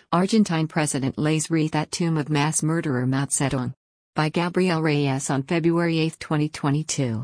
Argentine president lays wreath at tomb of mass murderer Mao Zedong. By Gabriel Reyes on February 8, 2022.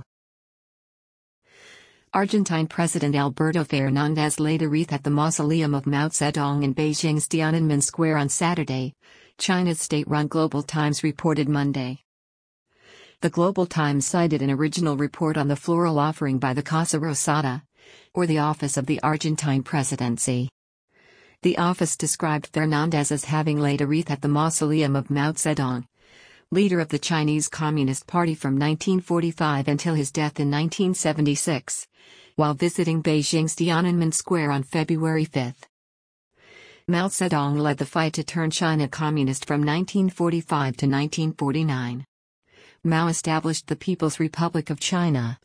Argentine President Alberto Fernandez laid a wreath at the mausoleum of Mao Zedong in Beijing's Tiananmen Square on Saturday, China's state-run Global Times reported Monday. The Global Times cited an original report on the floral offering by the Casa Rosada, or the Office of the Argentine Presidency. The office described Fernandez as having laid a wreath at the mausoleum of Mao Zedong, leader of the Chinese Communist Party from 1945 until his death in 1976, while visiting Beijing's Tiananmen Square on February 5. Mao Zedong led the fight to turn China communist from 1945 to 1949. Mao established the People's Republic of China,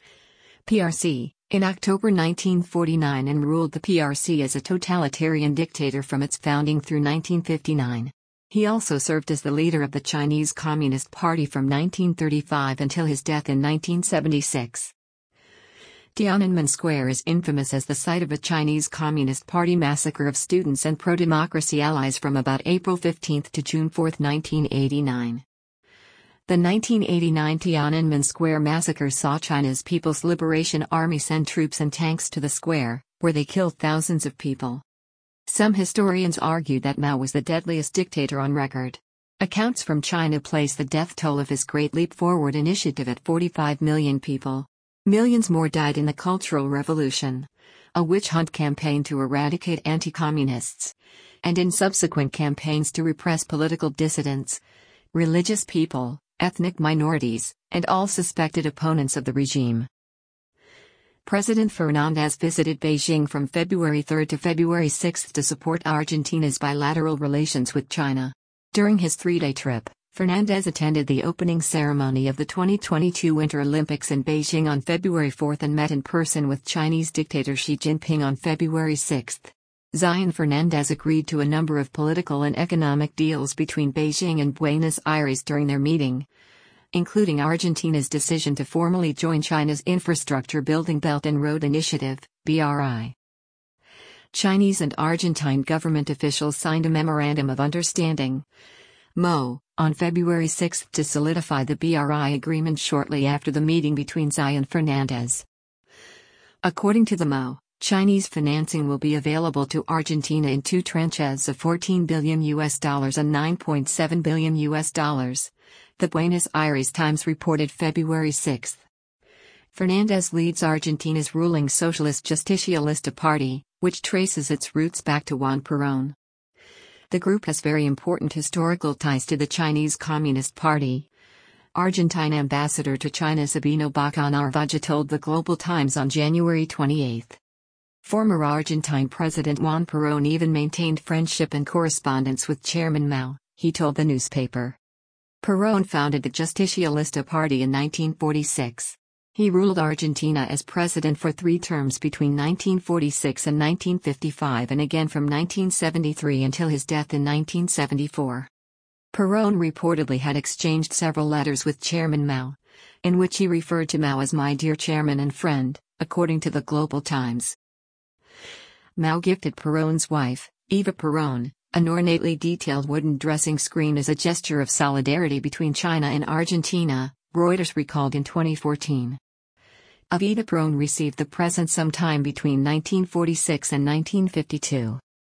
PRC, in October 1949 and ruled the PRC as a totalitarian dictator from its founding through 1959. He also served as the leader of the Chinese Communist Party from 1935 until his death in 1976. Tiananmen Square is infamous as the site of a Chinese Communist Party massacre of students and pro-democracy allies from about April 15 to June 4, 1989. The 1989 Tiananmen Square massacre saw China's People's Liberation Army send troops and tanks to the square, where they killed thousands of people. Some historians argue that Mao was the deadliest dictator on record. Accounts from China place the death toll of his Great Leap Forward initiative at 45 million people. Millions more died in the Cultural Revolution, a witch hunt campaign to eradicate anti-communists, and in subsequent campaigns to repress political dissidents, religious people, ethnic minorities, and all suspected opponents of the regime. President Fernandez visited Beijing from February 3 to February 6 to support Argentina's bilateral relations with China. During his three-day trip, Fernandez attended the opening ceremony of the 2022 Winter Olympics in Beijing on February 4 and met in person with Chinese dictator Xi Jinping on February 6. Zion Fernandez agreed to a number of political and economic deals between Beijing and Buenos Aires during their meeting, including Argentina's decision to formally join China's Infrastructure Building Belt and Road Initiative, BRI. Chinese and Argentine government officials signed a Memorandum of Understanding, MO, on February 6 to solidify the BRI agreement shortly after the meeting between Xi and Fernandez. According to the MO, Chinese financing will be available to Argentina in two tranches of $14 billion and $9.7 billion, the Buenos Aires Times reported February 6. Fernandez leads Argentina's ruling Socialist Justicialista Party, which traces its roots back to Juan Perón. The group has very important historical ties to the Chinese Communist Party. Argentine ambassador to China Sabino Baca-Narvaja told the Global Times on January 28. Former Argentine President Juan Perón even maintained friendship and correspondence with Chairman Mao, he told the newspaper. Perón founded the Justicialista Party in 1946. He ruled Argentina as president for 3 terms between 1946 and 1955 and again from 1973 until his death in 1974. Perón reportedly had exchanged several letters with Chairman Mao, in which he referred to Mao as "my dear chairman and friend," according to the Global Times. Mao gifted Perón's wife, Eva Perón, an ornately detailed wooden dressing screen as a gesture of solidarity between China and Argentina, Reuters recalled in 2014. Eva Perón received the present sometime between 1946 and 1952.